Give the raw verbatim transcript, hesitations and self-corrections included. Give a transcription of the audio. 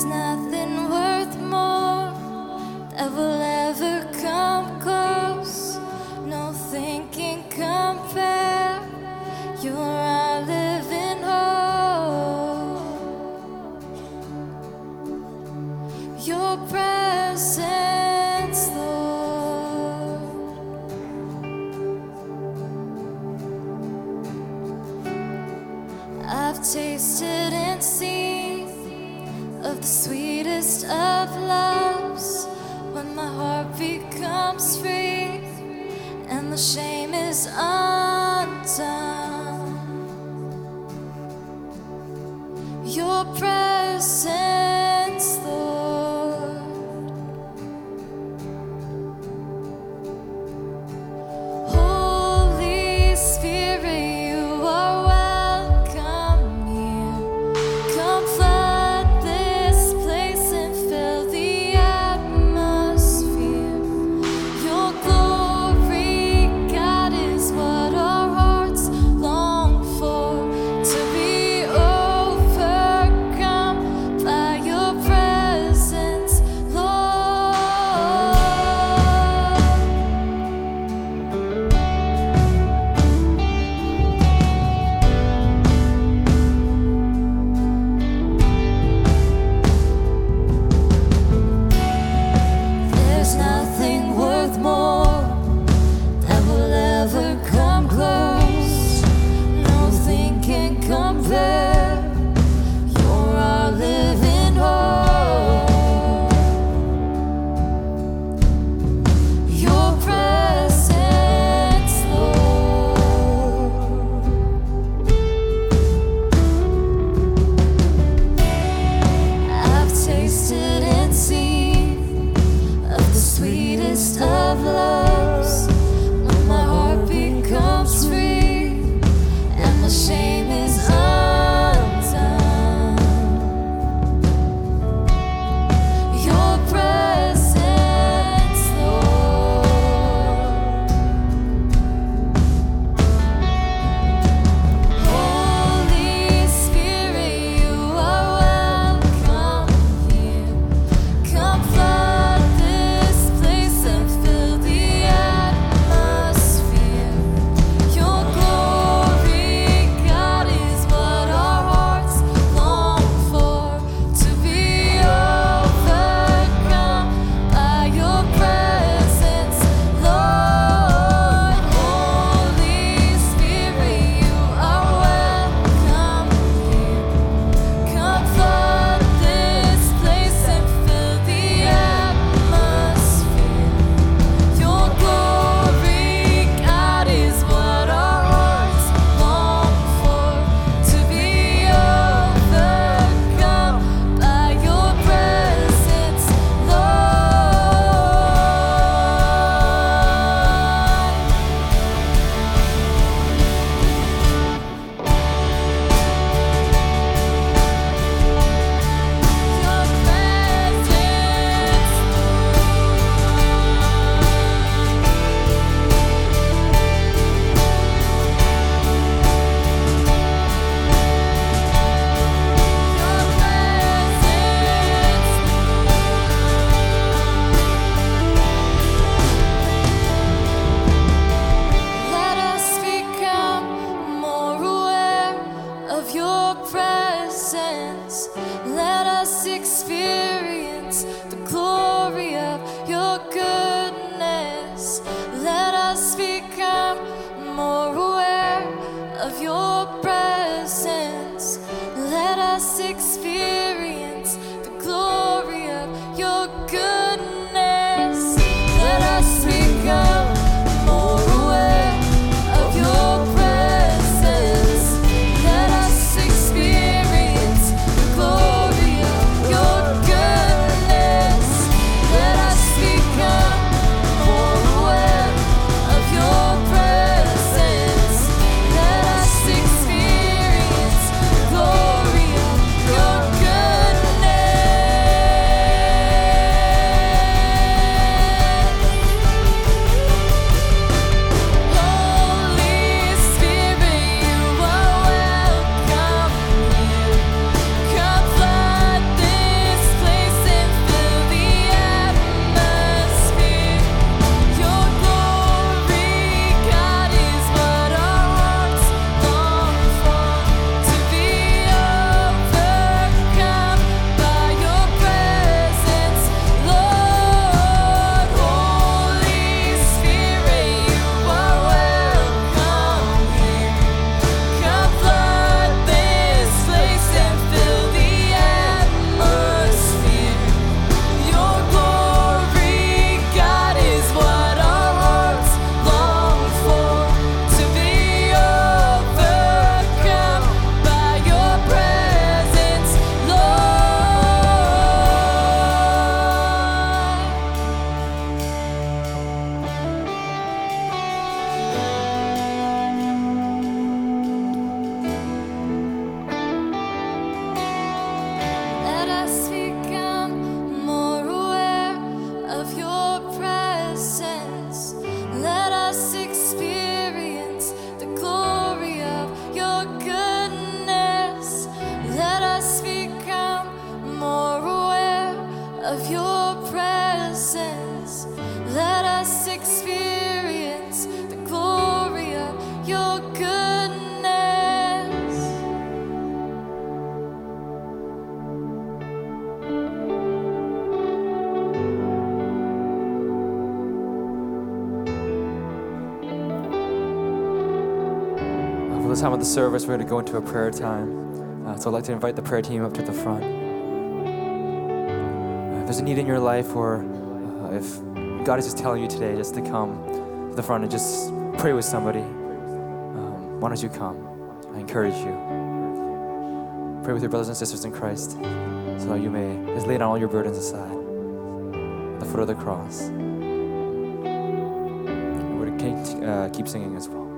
nothing worth more that will ever come close. Nothing can compare. You're our living hope. Your presence, Lord. I've tasted and seen of the sweetest of loves, when my heart becomes free and the shame is undone. Your presence, Lord. Holy Spirit, you are welcome here. Come flood this place and fill the atmosphere. Your glory, God, is what our hearts long for, to be overcome by your presence, Lord. There's nothing worth more that will ever come close. Nothing can compare. You're our living hope. Your presence, Lord. I've tasted and seen of the sweetest of loves, when my heart becomes free and the shame is undone. Your presence, Lord. Holy Spirit, you are welcome here. Come flood this place and fill the atmosphere. Your glory, God, is what our hearts long for, to be overcome by your presence, Lord. Holy Spirit, you are welcome here. Come flood this place and fill the atmosphere. Your glory, God, is what our hearts long for, to be overcome by your presence, Let us become more aware of your presence. Let us experience the glory of your goodness. Let us become more aware of your presence. Let us experience the glory of your goodness. Let us become more aware of your presence. Let us experience the glory of your goodness. Let of your presence. Let us experience the glory of your goodness. For the time of the service, we're going to go into a prayer time. Uh, so I'd like to invite the prayer team up to the front. Uh, if there's a need in your life, or uh, if God is just telling you today just to come to the front and just pray with somebody, um, why don't you come? I encourage you. Pray with your brothers and sisters in Christ so that you may just lay down all your burdens aside at the foot of the cross. We're going to keep, uh, keep singing as well.